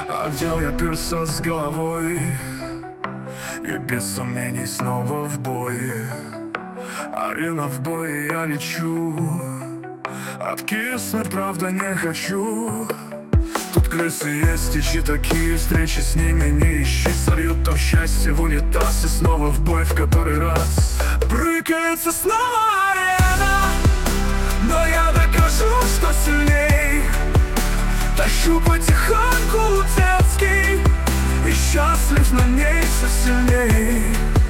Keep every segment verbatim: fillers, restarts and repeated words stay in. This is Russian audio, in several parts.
Одел я перса с головой, и без сомнений снова в бой. Арена в бой, я лечу, откиснуть, правда, не хочу. Тут крысы есть и чьи такие, встречи с ними не ищи. Сольют то счастье в унитаз, и снова в бой в который раз. Брыкается снова арена, но я докажу, что сильней. Тащу потихоньку детский, и счастлив на ней все сильней.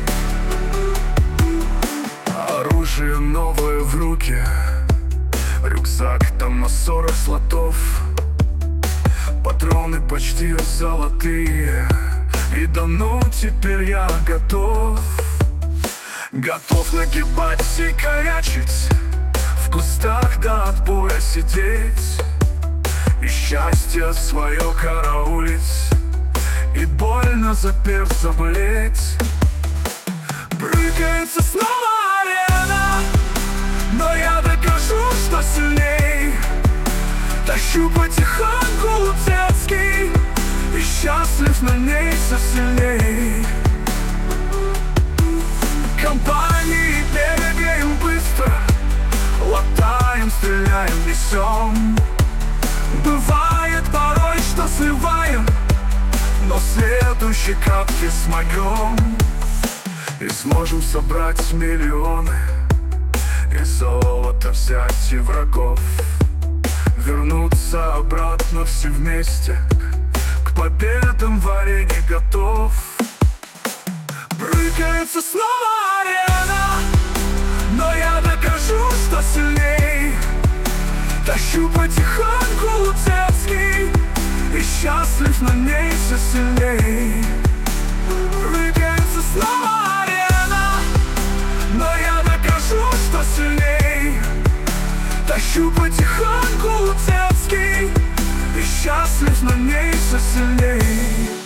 Оружие новое в руке, рюкзак там на сорок слотов. Патроны почти золотые, и да ну теперь я готов. Готов нагибать и корячить, в кустах до отбоя сидеть, и счастье свое караулить, и больно за перс заболеть. Брыкается снова арена, но я докажу, что сильней. Тащу потихоньку детский, и счастлив на ней все сильней. Компании бегаем быстро, латаем, стреляем, несем. Бывает порой, что срываем, но следующей катки смогем. И сможем собрать миллионы, и золото взять, и врагов. Вернуться обратно все вместе, к победам в арене готов. Брыкается снова арена, но я докажу, что сильней. Тащу потихоньку детский, и счастлив на ней все сильней. Брыкается снова арена, но я докажу, что сильней. Тащу потихоньку детский, и счастлив на ней все сильней.